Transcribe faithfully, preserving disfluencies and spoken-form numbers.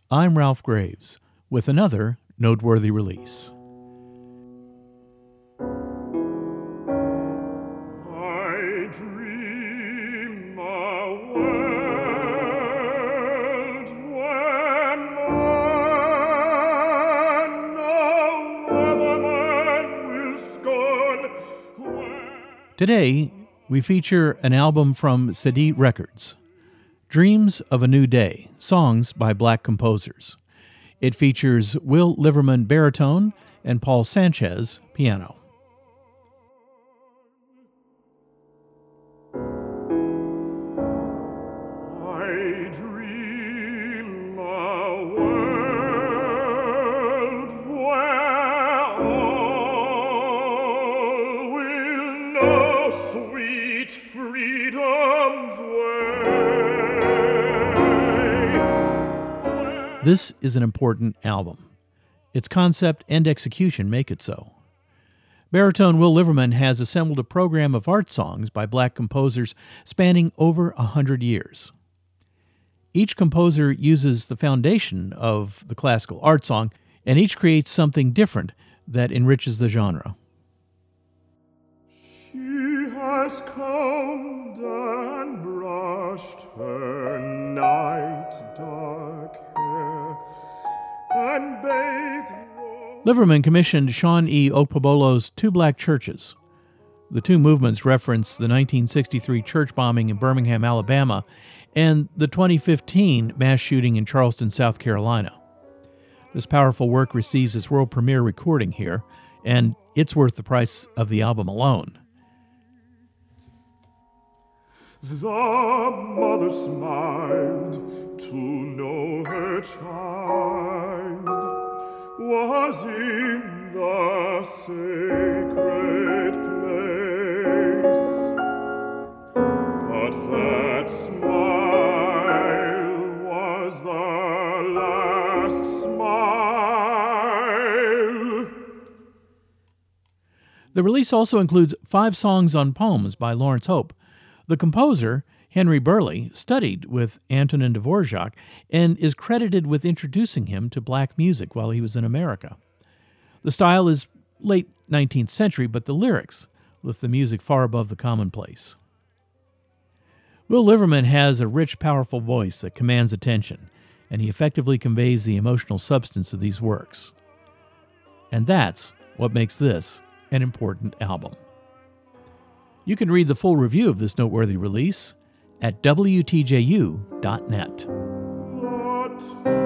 I'm Ralph Graves with another noteworthy release. I dream a world where man no other man will scorn, where... Today, we feature an album from Cedille Records, Dreams of a New Day, songs by black composers. It features Will Liverman baritone and Paul Sanchez piano. I dream a world where all will know sweet freedom's way. This is an important album. Its concept and execution make it so. Baritone Will Liverman has assembled a program of art songs by black composers spanning over a hundred years. Each composer uses the foundation of the classical art song, and each creates something different that enriches the genre. She has combed and brushed her night dark hair and bathed. Liverman commissioned Sean E. Okpebholo's Two Black Churches. The two movements reference the nineteen sixty-three church bombing in Birmingham, Alabama, and the twenty fifteen mass shooting in Charleston, South Carolina. This powerful work receives its world premiere recording here, and it's worth the price of the album alone. The mother smiled to know her child was in the sacred place, but that smile was the last smile. The release also includes five songs on poems by Lawrence Hope. The composer, Henry Burleigh, studied with Antonin Dvorak and is credited with introducing him to black music while he was in America. The style is late nineteenth century, but the lyrics lift the music far above the commonplace. Will Liverman has a rich, powerful voice that commands attention, and he effectively conveys the emotional substance of these works. And that's what makes this an important album. You can read the full review of this noteworthy release at W T J U dot net. What